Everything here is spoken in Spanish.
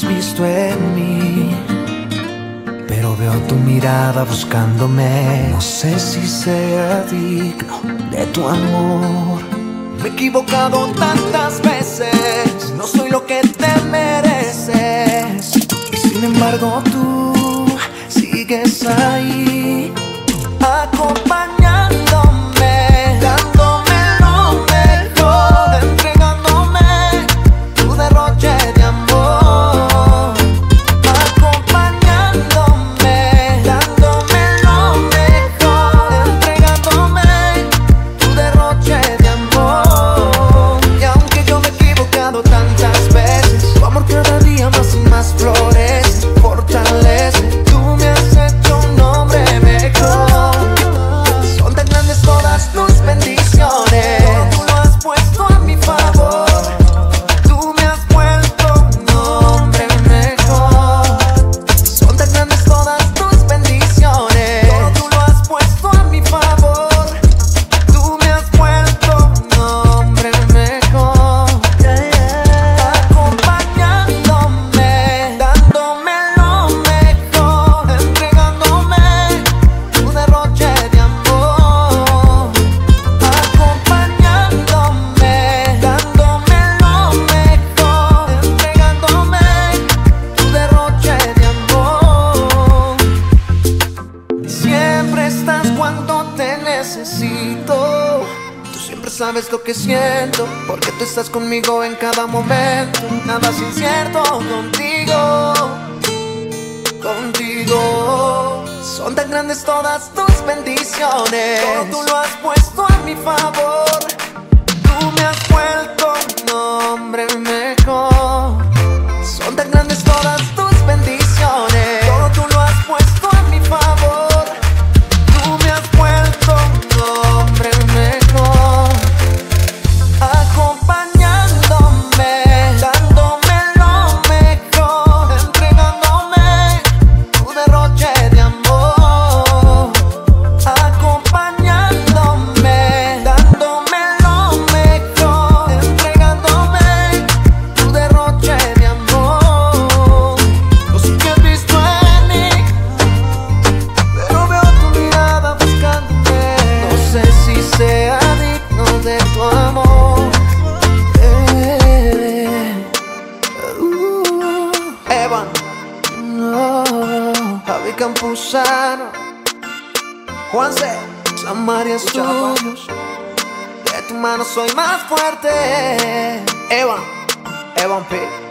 has visto en mí, pero veo tu mirada buscándome. No sé si sea digno de tu amor. Me he equivocado tantas veces, no soy lo que te mereces. Y sin embargo tú sigues ahí, acompañándome, dándome lo mejor, entregándome tu derroche de amor. Acompañándome, dándome lo mejor, entregándome tu derroche de amor. Y aunque yo me he equivocado tantas veces, tu amor cada día más y más florece, fortalece. Tú me has hecho un hombre mejor. Son tan grandes todas tus bendiciones, tú lo has puesto a mi favor. Tú me has vuelto un hombre mejor. Son tan grandes todas tus bendiciones, tú lo has puesto a mi favor. Tú me has vuelto un hombre mejor. Acompañándome, dándome lo mejor, entregándome tu derroche de amor. Acompañándome, dándome lo mejor, entregándome tu derroche de amor. Siempre estás cuando te necesito. Tú siempre sabes lo que siento, porque tú estás conmigo en cada momento. Nada es incierto contigo, contigo. Son tan grandes todas tus bendiciones, todo tú lo has puesto a mi favor. Tú me has vuelto un hombre mejor. Son tan grandes todas tus bendiciones, todo tú lo has puesto a mi favor. Tú me has vuelto un hombre mejor. Acompañándome, dándome lo mejor, entregándome tu derroche de amor. Acompañándome, dándome lo mejor, entregándome tu derroche de amor. No sé qué has visto en mí, pero veo tu mirada buscándome. No sé si sea digno de tu amor. Evan, no, Javi Campuzano, Juanse, Samaria Studios. De tu mano soy más fuerte. Evan P.